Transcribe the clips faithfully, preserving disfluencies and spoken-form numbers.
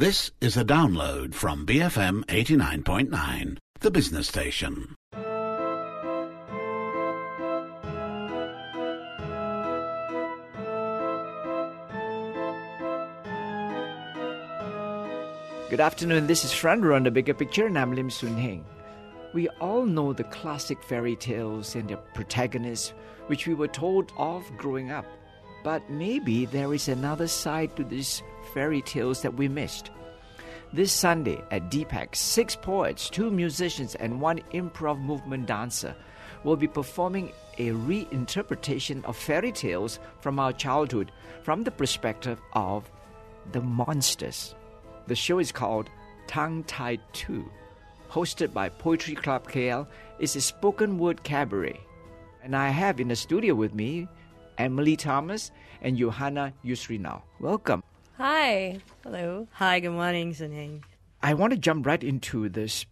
This is a download from B F M eighty-nine point nine, the business station. Good afternoon, this is Front Row on the Bigger Picture, and I'm Lim Soon Heng. We all know the classic fairy tales and their protagonists, which we were told of growing up. But maybe there is another side to these fairy tales that we missed. This Sunday at D PAC, six poets, two musicians, and one improv movement dancer will be performing a reinterpretation of fairy tales from our childhood from the perspective of the monsters. The show is called Tongue Tied two. Hosted by Poetry Club K L, is a spoken word cabaret. And I have in the studio with me Emily Thomas and Johanna Yusrinau. Welcome. Hi. Hello. Hi, good morning, Soon Heng. I want to jump right into this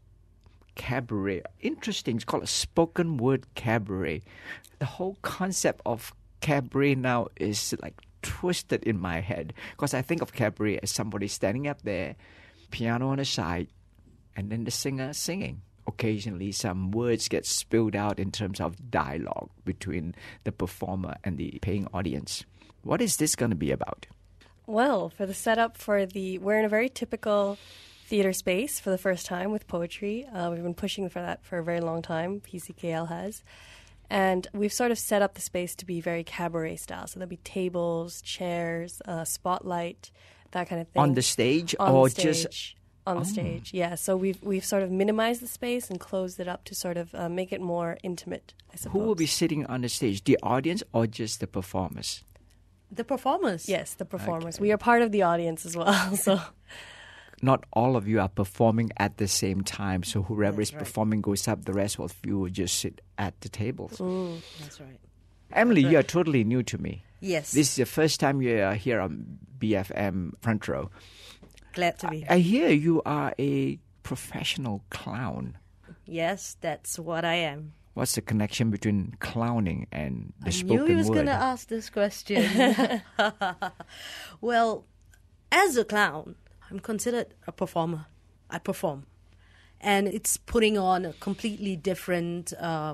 cabaret. Interesting. It's called a spoken word cabaret. The whole concept of cabaret now is like twisted in my head because I think of cabaret as somebody standing up there, piano on the side, and then the singer singing. Occasionally, some words get spilled out in terms of dialogue between the performer and the paying audience. What is this going to be about? Well, for the setup for the, we're in a very typical theater space for the first time with poetry. Uh, we've been pushing for that for a very long time, P C K L has. And we've sort of set up the space to be very cabaret style. So there'll be tables, chairs, uh, spotlight, that kind of thing. On the stage On or the stage. just... On the Oh. stage, yeah. So we've we've sort of minimized the space and closed it up to sort of uh, make it more intimate, I suppose. Who will be sitting on the stage? The audience or just the performers? The performers. Yes, the performers. Okay. We are part of the audience as well, so... Not all of you are performing at the same time, so whoever That's is right. performing goes up, the rest of you will just sit at the tables. Mm. That's right. Emily, you are totally new to me. Yes. This is the first time you are here on B F M Front Row. Glad to be. I hear you are a professional clown. Yes, that's what I am. What's the connection between clowning and the I spoken knew he was word? going to ask this question. Well, as a clown, I'm considered a performer. I perform. And it's putting on a completely different uh,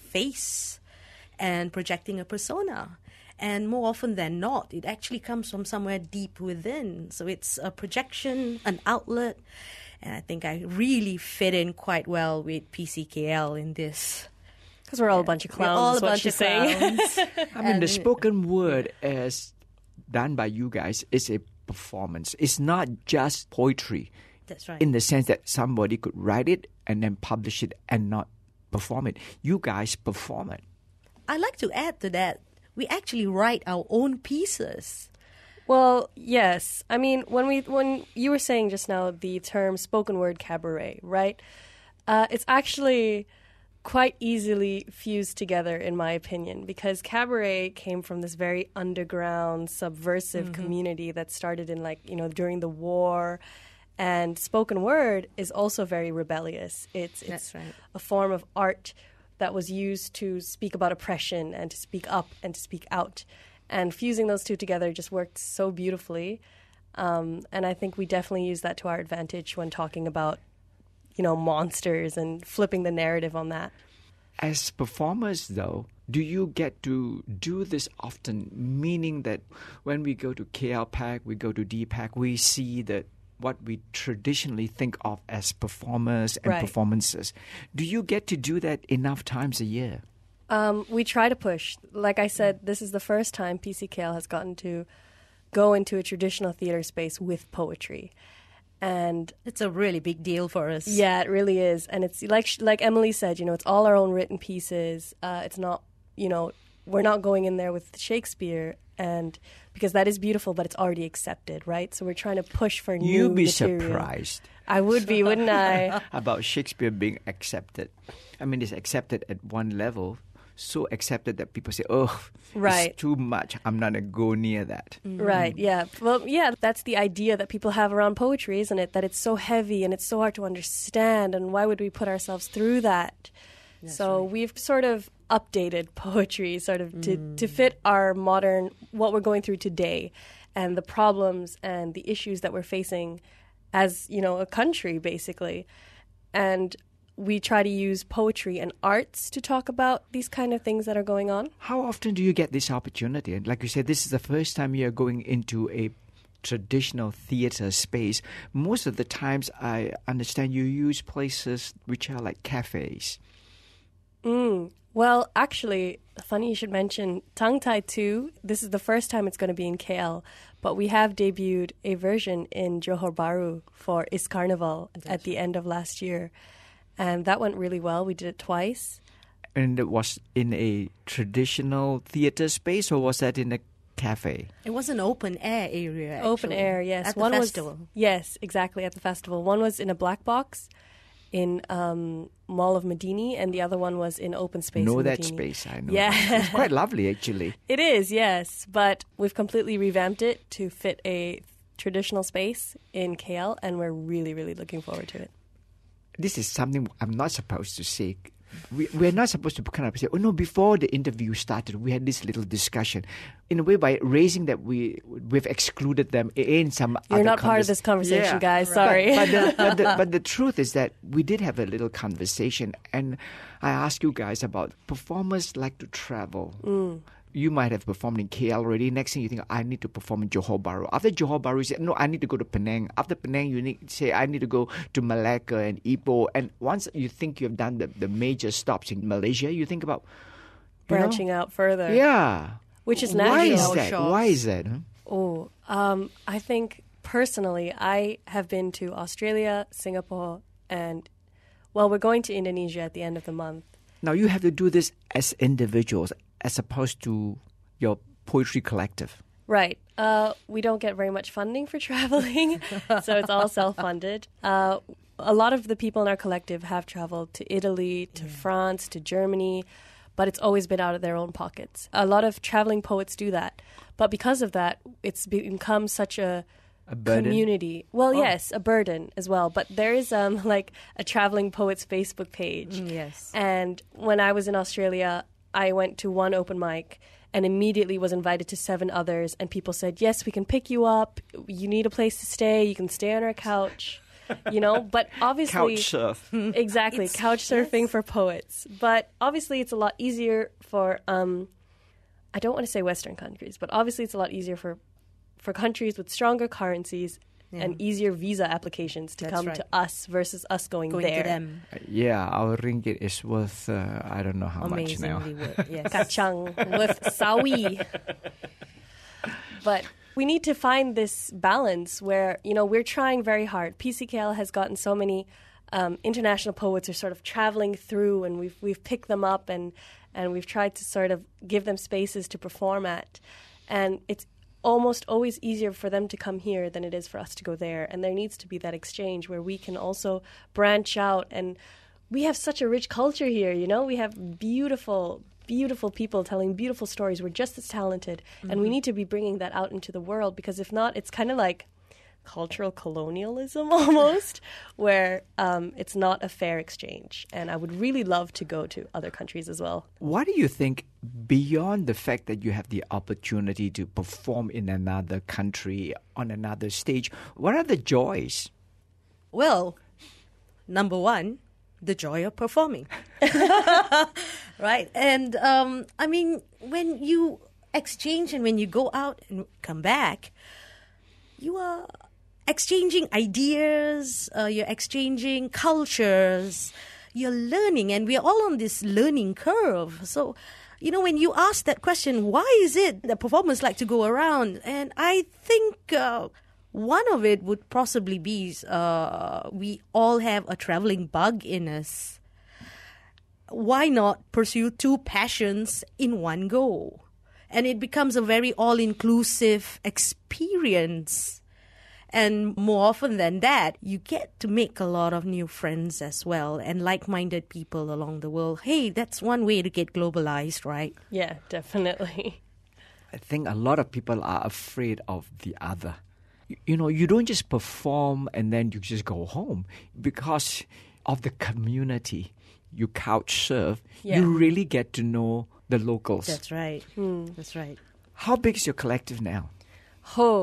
face and projecting a persona. And more often than not, it actually comes from somewhere deep within. So it's a projection, an outlet. And I think I really fit in quite well with P C K L in this. Because we're all a bunch of We're clowns, all is a what bunch you're of saying. clowns. I mean, the And- spoken word as done by you guys is a performance. It's not just poetry That's right. in the sense that somebody could write it and then publish it and not perform it. You guys perform it. I like to add to that, we actually write our own pieces. Well, yes. I mean, when we when you were saying just now the term spoken word cabaret, right? Uh, it's actually quite easily fused together, in my opinion, because cabaret came from this very underground, subversive Mm-hmm. community that started in, like, you know, during the war. And spoken word is also very rebellious. It's it's That's right. a form of art that was used to speak about oppression and to speak up and to speak out. And fusing those two together just worked so beautifully. Um, and I think we definitely use that to our advantage when talking about, you know, monsters and flipping the narrative on that. As performers, though, do you get to do this often? Meaning that when we go to K L PAC, we go to D PAC, we see that what we traditionally think of as performers and Right. performances. Do you get to do that enough times a year? Um, we try to push. Like I said, this is the first time P C K L has gotten to go into a traditional theater space with poetry. And It's a really big deal for us. yeah, it really is. And it's like sh- like Emily said, you know, it's all our own written pieces. Uh, it's not, you know, we're not going in there with Shakespeare, and because that is beautiful, but it's already accepted, right? So we're trying to push for new You'd be material. surprised I would be, wouldn't I? about Shakespeare being accepted. I mean, it's accepted at one level, so accepted that people say, oh, Right. it's too much. I'm not going to go near that. Right, yeah. Well, yeah, that's the idea that people have around poetry, isn't it? That it's so heavy and it's so hard to understand, and why would we put ourselves through that? so right. we've sort of updated poetry sort of to, to fit our modern, what we're going through today, and the problems and the issues that we're facing as, you know, a country, basically. And we try to use poetry and arts to talk about these kind of things that are going on. How often do you get this opportunity? And like you said, this is the first time you're going into a traditional theater space. Most of the times, I understand you use places which are like cafes. Mm. Well, actually, funny you should mention Tongue Tie two. This is the first time it's going to be in K L, but we have debuted a version in Johor Bahru for Is Carnival at the end of last year. And that went really well. We did it twice. And it was in a traditional theater space, or was that in a cafe? It was an open air area. Actually, open air, yes. At the One festival. Was, yes, exactly, at the festival. One was in a black box in um, Mall of Medini, and the other one was in open space. Know in that Medini. space, I know. Yeah. That. It's quite lovely, actually. It is, yes. But we've completely revamped it to fit a traditional space in K L, and we're really, really looking forward to it. This is something I'm not supposed to say. We, we're not supposed to kind of say, oh no, before the interview started, we had this little discussion. In a way, by raising that, we, we've excluded them in some You're other not part of convers- this conversation, Yeah. guys. Sorry. But, but, the, but, the, but the truth is that we did have a little conversation, and I asked you guys about performers like to travel. Mm. You might have performed in K L already. Next thing you think, I need to perform in Johor Bahru. After Johor Bahru, you say, no, I need to go to Penang. After Penang, you need to say, I need to go to Malacca and Ipoh. And once you think you've done the, the major stops in Malaysia, you think about you Branching know? out further. Yeah. Which is Why natural. is that? Shops. Why is that? Huh? Oh, um, I think personally, I have been to Australia, Singapore, and, well, we're going to Indonesia at the end of the month. Now, you have to do this as individuals as opposed to your poetry collective. Right. Uh, we don't get very much funding for traveling, so it's all self-funded. Uh, a lot of the people in our collective have traveled to Italy, to France, to Germany, but it's always been out of their own pockets. A lot of traveling poets do that. But because of that, it's become such a, A burden? community. Well, Oh. yes, a burden as well. But there is um, like a traveling poets Facebook page. Mm, yes. And when I was in Australia, I went to one open mic and immediately was invited to seven others. And people said, yes, we can pick you up. You need a place to stay. You can stay on our couch. You know, but obviously... Couch surf. Exactly, It's- couch surfing yes. for poets. But obviously it's a lot easier for, um, I don't want to say Western countries, but obviously it's a lot easier for, for countries with stronger currencies Yeah. and easier visa applications to That's come right. to us versus us going, Going there. to them. Yeah, our ringgit is worth, uh, I don't know how much now. Amazingly worth. Yes. Kacang with sawi. But we need to find this balance where, you know, we're trying very hard. P C K L has gotten so many um, international poets are sort of traveling through, and we've we've picked them up and and we've tried to sort of give them spaces to perform at. And it's almost always easier for them to come here than it is for us to go there. And there needs to be that exchange where we can also branch out. And we have such a rich culture here, you know? We have beautiful, beautiful people telling beautiful stories. We're just as talented. Mm-hmm. And we need to be bringing that out into the world, because if not, it's kind of like cultural colonialism almost, where um, it's not a fair exchange. And I would really love to go to other countries as well. What do you think, beyond the fact that you have the opportunity to perform in another country, on another stage, what are the joys? Well, number one, the joy of performing. Right? And, um, I mean, when you exchange and when you go out and come back, you are exchanging ideas, uh, you're exchanging cultures, you're learning, and we're all on this learning curve. So, you know, when you ask that question, why is it that performers like to go around? And I think uh, one of it would possibly be uh, we all have a traveling bug in us. Why not pursue two passions in one go? And it becomes a very all-inclusive experience. And more often than that, you get to make a lot of new friends as well and like-minded people along the world. Hey, that's one way to get globalized, right? Yeah, definitely. I think a lot of people are afraid of the other. You, you know, you don't just perform and then you just go home. Because of the community you couch serve, Yeah. you really get to know the locals. That's right. Hmm. That's right. How big is your collective now? Oh,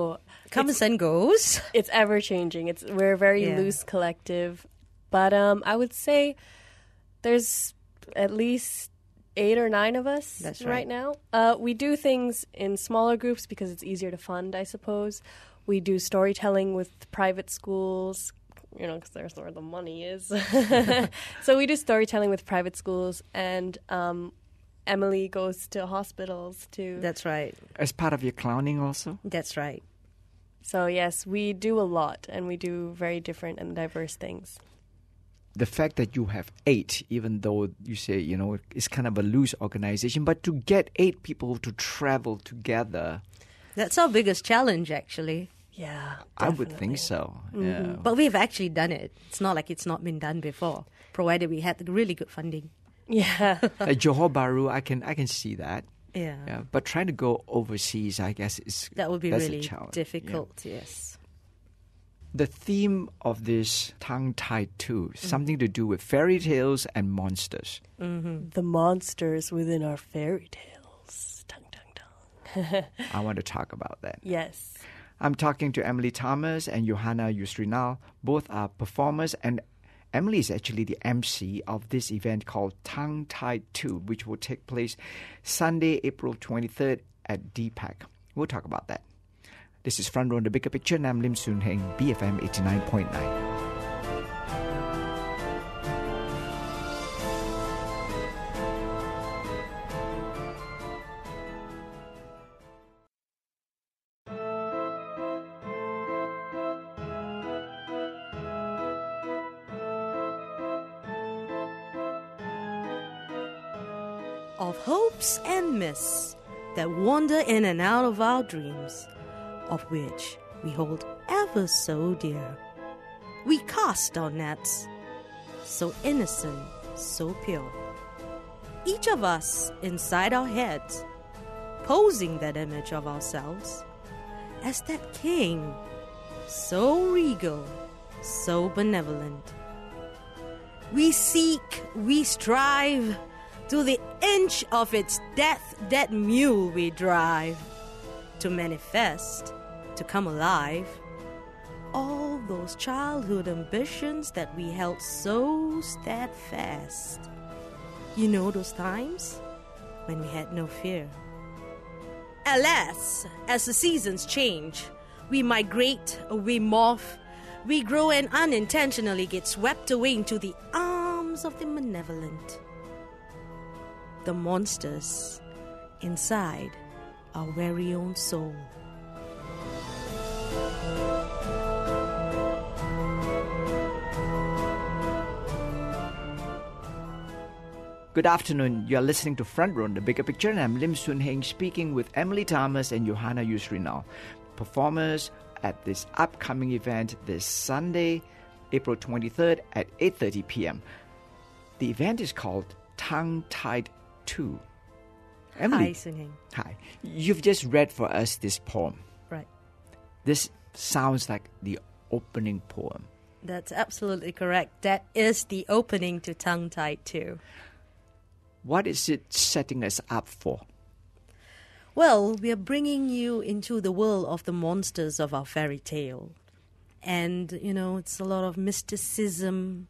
comes and goes. It's ever changing. It's we're a very Yeah. loose collective, but um, I would say there's at least eight or nine of us That's right. right. now. Uh, we do things in smaller groups because it's easier to fund, I suppose. We do storytelling with private schools, you know, because there's where the money is. So we do storytelling with private schools, and um, Emily goes to hospitals to. That's right. As part of your clowning also? That's right. So yes, we do a lot, and we do very different and diverse things. The fact that you have eight, even though you say, you know, it's kind of a loose organization, but to get eight people to travel together, That's our biggest challenge, actually. Yeah, I would definitely. think so. Yeah. But we've actually done it. It's not like it's not been done before, provided we had really good funding. Yeah. At Johor Bahru, I can I can see that. Yeah. Yeah, but trying to go overseas, I guess, is That would be that's a really challenge. Yeah. difficult, yes. The theme of this Tongue Tied two, Mm-hmm. something to do with fairy tales and monsters. The monsters within our fairy tales. Tongue, tongue, tongue. I want to talk about that. Yes. I'm talking to Emily Thomas and Johanna Yusrinal. Both are performers, and Emily is actually the M C of this event called Tongue Tied two, which will take place Sunday, April twenty-third at D PAC. We'll talk about that. This is Front Row in the Bigger Picture, and I'm Lim Soon Heng, B F M eighty-nine point nine. Of hopes and myths that wander in and out of our dreams, of which we hold ever so dear. We cast our nets, so innocent, so pure. Each of us inside our heads, posing that image of ourselves as that king, so regal, so benevolent. We seek, we strive, to the inch of its death that mule we drive, to manifest, to come alive, all those childhood ambitions that we held so steadfast. You know those times when we had no fear. Alas, as the seasons change, we migrate, we morph, we grow and unintentionally get swept away into the arms of the malevolent. The monsters inside our very own soul. Good afternoon. You are listening to Front Row in the Bigger Picture, and I'm Lim Soon Heng speaking with Emily Thomas and Johanna Yusrinal, performers at this upcoming event this Sunday, April twenty-third at eight thirty p.m. The event is called Tongue Tied two. Emily, Hi, Sun Heng. hi. You've just read for us this poem. Right. This sounds like the opening poem. That's absolutely correct. That is the opening to Tongue Tied two. What is it setting us up for? Well, we are bringing you into the world of the monsters of our fairy tale. And, you know, it's a lot of mysticism,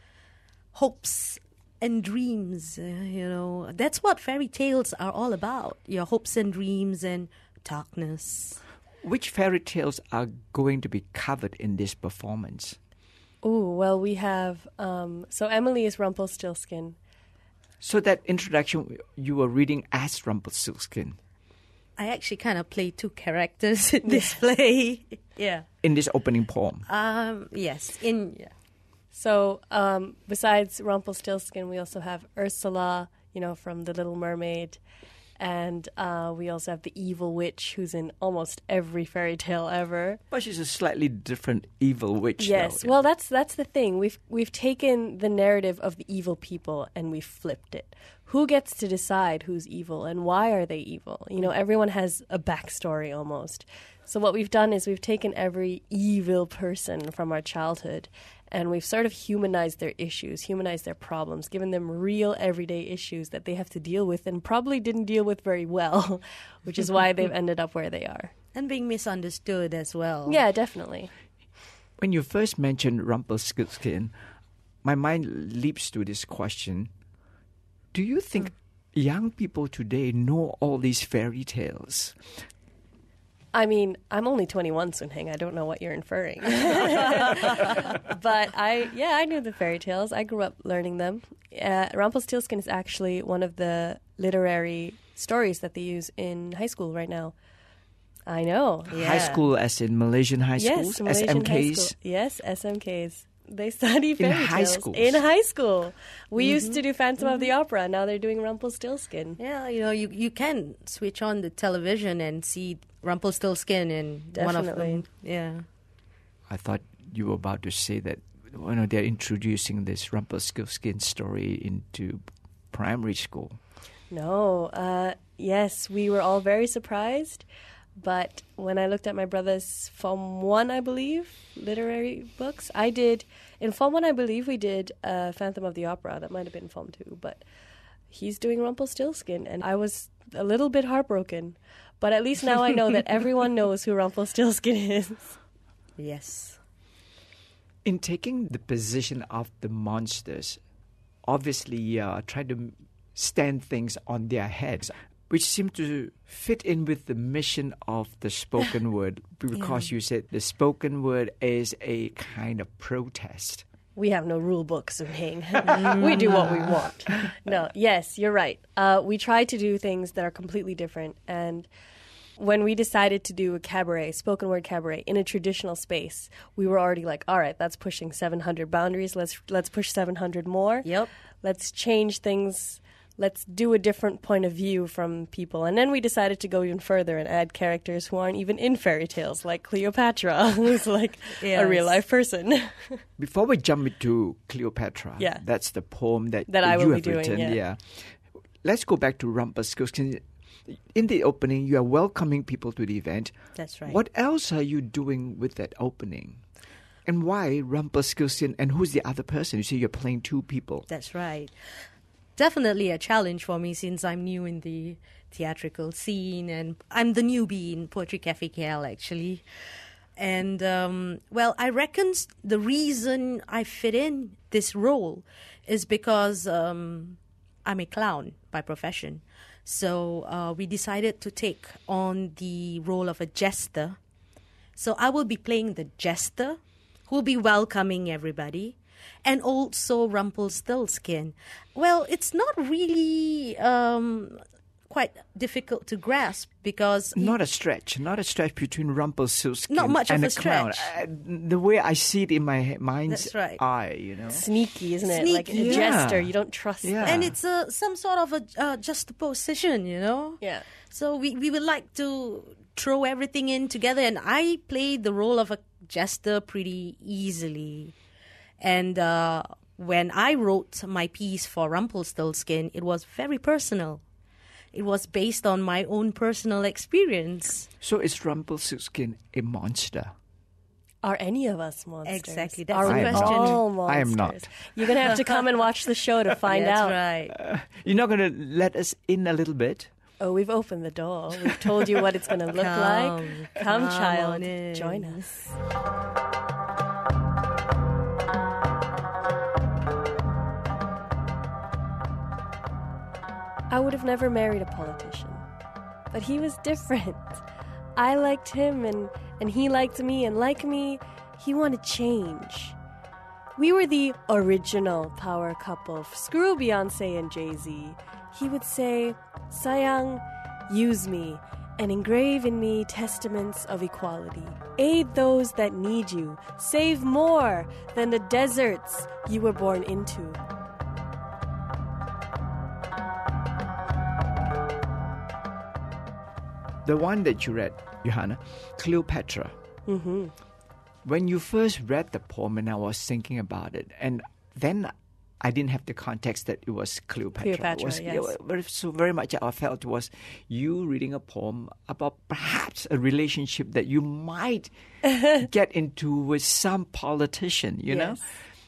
hopes and dreams, uh, you know. That's what fairy tales are all about. Your hopes and dreams and darkness. Which fairy tales are going to be covered in this performance? Oh, well, we have, um, so Emily is Rumpelstiltskin. So that introduction, you were reading as Rumpelstiltskin I actually kind of play two characters in this play. Yeah. in this opening poem. Um. Yes. In yeah. So um, besides Rumpelstiltskin, we also have Ursula, you know, from The Little Mermaid. And uh, we also have the evil witch, who's in almost every fairy tale ever. But she's a slightly different evil witch. Yes, though. well, that's that's the thing. We've we've taken the narrative of the evil people and we've flipped it. Who gets to decide who's evil and why are they evil? You know, everyone has a backstory almost. So what we've done is we've taken every evil person from our childhood and we've sort of humanized their issues, humanized their problems, given them real everyday issues that they have to deal with and probably didn't deal with very well, which is why they've ended up where they are. And being misunderstood as well. Yeah, definitely. When you first mentioned Rumpelstiltskin, my mind leaps to this question. Do you think mm. young people today know all these fairy tales? I mean, I'm only twenty-one, Soon Heng. I don't know what you're inferring. But I, yeah, I knew the fairy tales. I grew up learning them. Uh, Rumpelstiltskin is actually one of the literary stories that they use in high school right now. I know. Yeah. High school as in Malaysian high schools? Yes, Malaysian S M Ks? high school. Yes, S M Ks. They study fairy in tales. high schools. In high school. We mm-hmm. used to do Phantom mm-hmm. of the Opera. Now they're doing Rumpelstiltskin. Yeah, you know, you, you can switch on the television and see Rumpelstiltskin in Definitely. one of them. Yeah. I thought you were about to say that, you know, they're introducing this Rumpelstiltskin story into primary school. No. Uh, yes, we were all very surprised. But when I looked at my brother's Form one, I believe, literary books, I did, in Form one, I believe we did uh, Phantom of the Opera. That might have been Form two, but he's doing Rumpelstiltskin, and I was a little bit heartbroken. But at least now I know that everyone knows who Rumpelstiltskin is. Yes. In taking the position of the monsters, obviously uh, try to stand things on their heads, which seem to fit in with the mission of the spoken word, because yeah. you said the spoken word is a kind of protest. We have no rule book, Soon Heng. We do what we want. No, yes, you're right. Uh, we try to do things that are completely different. And when we decided to do a cabaret, spoken word cabaret, in a traditional space, we were already like, all right, that's pushing seven hundred boundaries. Let's let's push seven hundred more. Yep. Let's change things. Let's do a different point of view from people. And then we decided to go even further and add characters who aren't even in fairy tales, like Cleopatra, who's like yes. a real-life person. Before we jump into Cleopatra, yeah. that's the poem that, that I you will have be doing, written. Yeah. yeah. Let's go back to Rumpelstiltskin. In the opening, you are welcoming people to the event. That's right. What else are you doing with that opening? And why Rumpelstiltskin, and who's the other person? You say you're playing two people. That's right. Definitely a challenge for me since I'm new in the theatrical scene, and I'm the newbie in Poetry Cafe K L actually. And um, well, I reckon the reason I fit in this role is because um, I'm a clown by profession. So uh, we decided to take on the role of a jester. So I will be playing the jester who will be welcoming everybody. And also Rumpelstiltskin. Well, it's not really um, quite difficult to grasp because... Not a stretch. Not a stretch between Rumpelstiltskin not much and of a, a clown. stretch. Uh, the way I see it in my mind's That's right. eye, you know. Sneaky, isn't it? Sneaky. Like a Yeah. jester. You don't trust Yeah. them. And it's uh, some sort of a uh, juxtaposition, you know? Yeah. So we, we would like to throw everything in together. And I played the role of a jester pretty easily. And uh, when I wrote my piece for Rumpelstiltskin, it was very personal. It was based on my own personal experience. So is Rumpelstiltskin a monster? Are any of us monsters? Exactly, that's Are the we question. all monsters? I am not. You're going to have to come and watch the show to find That's out. right. Uh, you're not going to let us in a little bit? Oh, we've opened the door. We've told you what it's going to look Come, like. Come, come child, on in. join us. I would have never married a politician, but he was different. I liked him and, and he liked me, and like me, he wanted change. We were the original power couple. Screw Beyonce and Jay-Z. He would say, "Sayang, use me and engrave in me testaments of equality. Aid those that need you. Save more than the deserts you were born into." The one that you read, Johanna, Cleopatra. Mm-hmm. When you first read the poem, and I was thinking about it, and then I didn't have the context that it was Cleopatra. Cleopatra, it was, yes. it was very, so very much I felt it was you reading a poem about perhaps a relationship that you might get into with some politician, you Yes. know?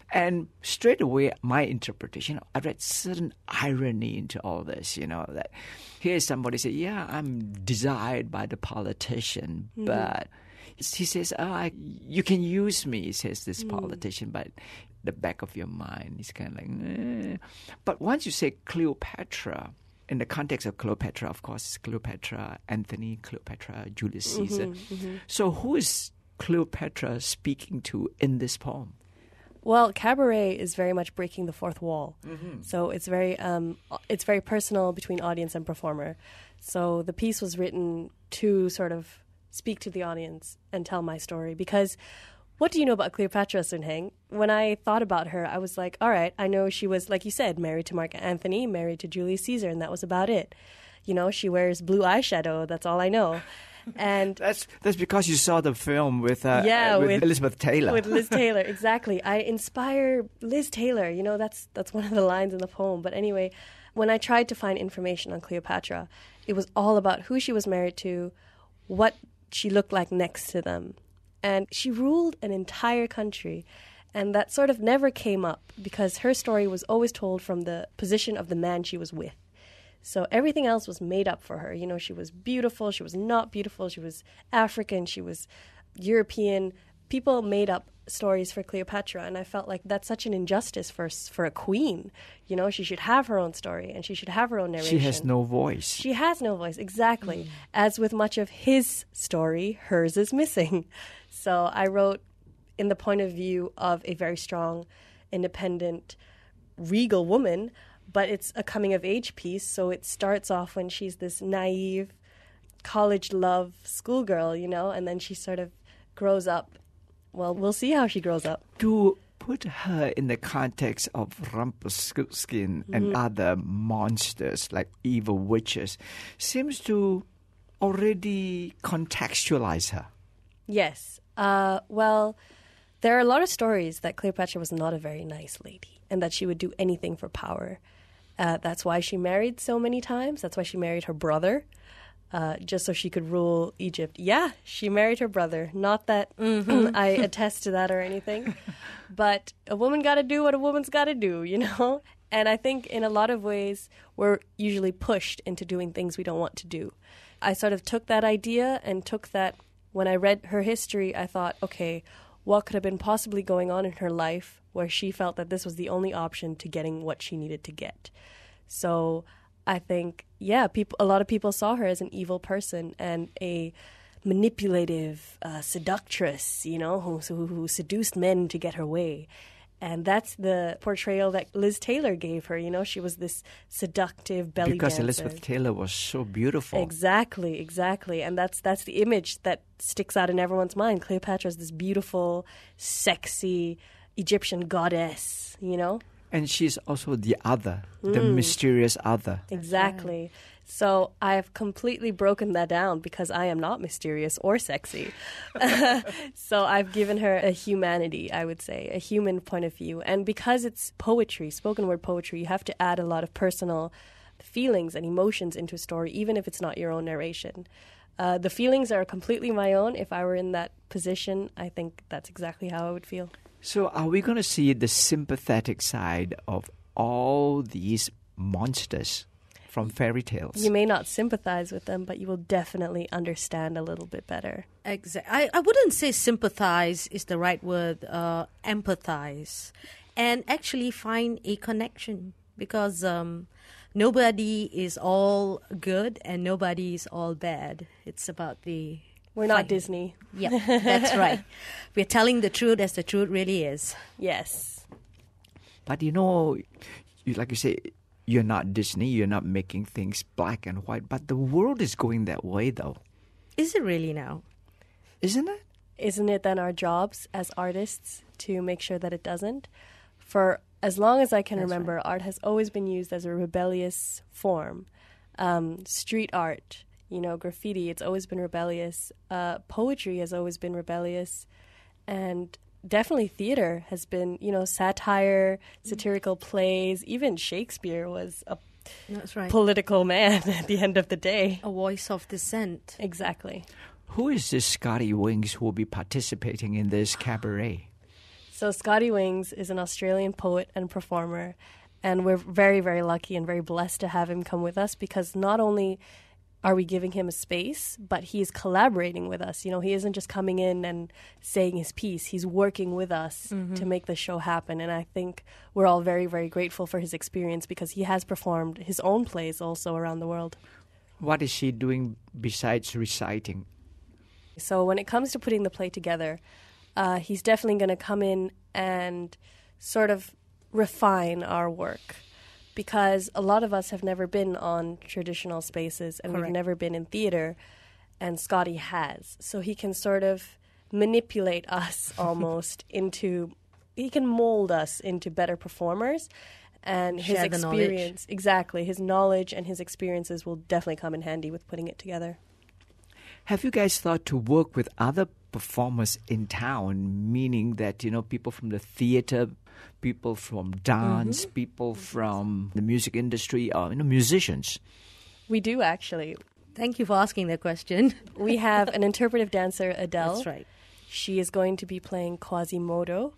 And straight away, my interpretation, I read certain irony into all this, you know, that here's somebody say, yeah, I'm desired by the politician, mm. but he says, oh, I, you can use me, says this mm. politician, but the back of your mind is kind of like, eh. But once you say Cleopatra, in the context of Cleopatra, of course, it's Cleopatra, Anthony, Cleopatra, Julius Caesar. Mm-hmm, mm-hmm. So who is Cleopatra speaking to in this poem? Well, cabaret is very much breaking the fourth wall. Mm-hmm. So it's very um, it's very personal between audience and performer. So the piece was written to sort of speak to the audience and tell my story. Because what do you know about Cleopatra, Sun Heng? When I thought about her, I was like, all right, I know she was, like you said, married to Mark Antony, married to Julius Caesar, and that was about it. You know, she wears blue eyeshadow. That's all I know. And that's that's because you saw the film with uh, yeah, uh, with, with Elizabeth Taylor. With Liz Taylor, exactly. I inspire Liz Taylor. You know, that's that's one of the lines in the poem. But anyway, when I tried to find information on Cleopatra, it was all about who she was married to, what she looked like next to them. And she ruled an entire country. And that sort of never came up because her story was always told from the position of the man she was with. So everything else was made up for her. You know, she was beautiful, she was not beautiful, she was African, she was European. People made up stories for Cleopatra, and I felt like that's such an injustice for for a queen. You know, she should have her own story, and she should have her own narration. She has no voice. She has no voice, exactly. Mm. As with much of his story, hers is missing. So I wrote in the point of view of a very strong, independent, regal woman, but it's a coming-of-age piece, so it starts off when she's this naive, college-love schoolgirl, you know, and then she sort of grows up. Well, we'll see how she grows up. To put her in the context of Rumpelstiltskin mm-hmm. and other monsters like evil witches seems to already contextualize her. Yes. Uh, well, there are a lot of stories that Cleopatra was not a very nice lady and that she would do anything for power. Uh, that's why she married so many times. That's why she married her brother, uh, just so she could rule Egypt. Yeah, she married her brother. Not that mm-hmm. I attest to that or anything, but a woman got to do what a woman's got to do, you know? And I think in a lot of ways, we're usually pushed into doing things we don't want to do. I sort of took that idea and took that, when I read her history, I thought, okay, what could have been possibly going on in her life where she felt that this was the only option to getting what she needed to get. So I think, yeah, people, a lot of people saw her as an evil person and a manipulative uh, seductress, you know, who, who, who seduced men to get her way. And that's the portrayal that Liz Taylor gave her. You know, she was this seductive belly because dancer. Because Elizabeth Taylor was so beautiful. Exactly, exactly. And that's that's the image that sticks out in everyone's mind. Cleopatra is this beautiful, sexy Egyptian goddess, you know? And she's also the other, mm. the mysterious other. Exactly. Right. So I've completely broken that down because I am not mysterious or sexy. So I've given her a humanity, I would say, a human point of view. And because it's poetry, spoken word poetry, you have to add a lot of personal feelings and emotions into a story, even if it's not your own narration. Uh, the feelings are completely my own. If I were in that position, I think that's exactly how I would feel. So are we going to see the sympathetic side of all these monsters from fairy tales? You may not sympathize with them, but you will definitely understand a little bit better. Exactly. I, I wouldn't say sympathize is the right word. Uh, empathize. And actually find a connection. Because um, nobody is all good and nobody is all bad. It's about the... We're not Disney. Yeah, that's right. We're telling the truth as the truth really is. Yes. But you know, you, like you say, you're not Disney. You're not making things black and white. But the world is going that way, though. Is it really now? Isn't it? Isn't it then our jobs as artists to make sure that it doesn't? For as long as I can that's remember, right. art has always been used as a rebellious form. Um, street art. You know, graffiti, it's always been rebellious. Uh, poetry has always been rebellious. And definitely theater has been, you know, satire, satirical plays. Even Shakespeare was a That's right. political man at the end of the day. A voice of dissent. Exactly. Who is this Scotty Wings who will be participating in this cabaret? So Scotty Wings is an Australian poet and performer, and we're very, very lucky and very blessed to have him come with us, because not only are we giving him a space, but he's collaborating with us. You know, he isn't just coming in and saying his piece. He's working with us mm-hmm. to make the show happen. And I think we're all very, very grateful for his experience, because he has performed his own plays also around the world. What is he doing besides reciting? So when it comes to putting the play together, uh, he's definitely going to come in and sort of refine our work. Because a lot of us have never been on traditional spaces, and Correct. we've never been in theater, and Scotty has. So he can sort of manipulate us almost into, he can mold us into better performers. And his Share the experience, exactly, his knowledge and his experiences will definitely come in handy with putting it together. Have you guys thought to work with other performers in town, meaning that, you know, people from the theater, people from dance, mm-hmm. people from the music industry, or, you know, musicians? We do, actually. Thank you for asking that question. We have an interpretive dancer, Adele. That's right. She is going to be playing Quasimodo.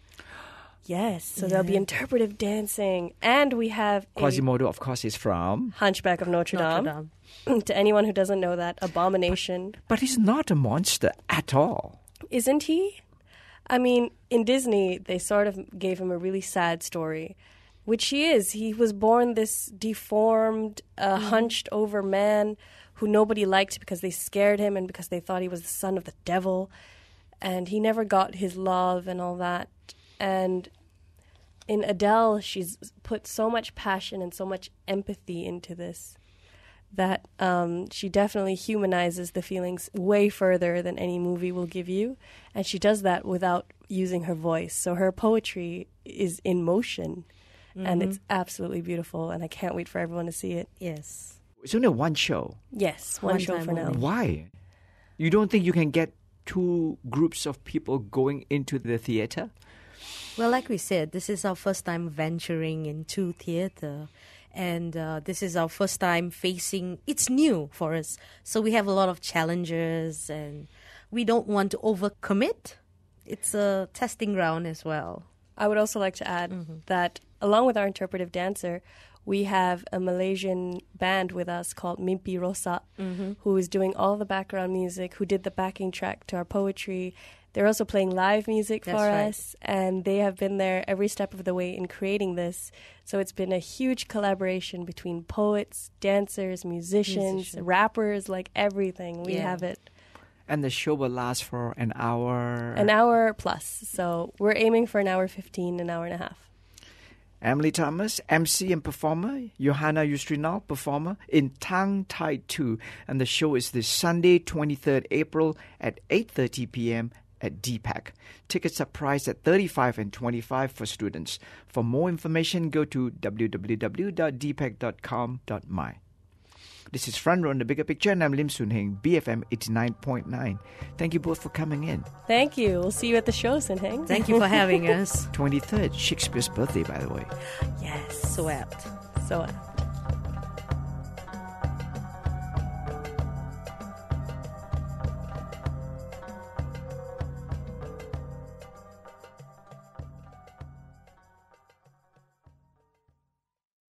Yes, so yeah. there'll be interpretive dancing. And we have Quasimodo, of course, is from Hunchback of Notre Dame. Notre Dame. To anyone who doesn't know that, Abomination. But, but he's not a monster at all. Isn't he? I mean, in Disney, they sort of gave him a really sad story, which he is. He was born this deformed, uh, mm. hunched-over man who nobody liked because they scared him and because they thought he was the son of the devil. And he never got his love and all that. And in Adele, she's put so much passion and so much empathy into this that um, she definitely humanizes the feelings way further than any movie will give you. And she does that without using her voice. So her poetry is in motion, mm-hmm. and it's absolutely beautiful. And I can't wait for everyone to see it. Yes. It's only one show. Yes, one, One show time for now. only. Why? You don't think you can get two groups of people going into the theater? Well, like we said, this is our first time venturing into theater. And uh, this is our first time facing, it's new for us. So we have a lot of challenges, and we don't want to overcommit. It's a testing ground as well. I would also like to add mm-hmm. that along with our interpretive dancer, we have a Malaysian band with us called Mimpi Rosa, mm-hmm. who is doing all the background music, who did the backing track to our poetry. They're also playing live music That's for right. us, and they have been there every step of the way in creating this. So it's been a huge collaboration between poets, dancers, musicians, Musician. rappers, like everything. We Yeah. have it. And the show will last for an hour. An hour plus. So we're aiming for an hour fifteen, an hour and a half. Emily Thomas, M C and performer. Johanna Yustrinal, performer in Tang Tai two. And the show is this Sunday, twenty-third April at eight thirty p.m. at D PAC. Tickets are priced at thirty-five dollars and twenty-five dollars for students. For more information, go to w w w dot d pac dot com dot m y. This is Front Row on The Bigger Picture, and I'm Lim Soon Heng, B F M eighty-nine point nine. Thank you both for coming in. Thank you. We'll see you at the show, Soon Heng. Thank you for having us. twenty-third, Shakespeare's birthday, by the way. Yes. So apt. So apt.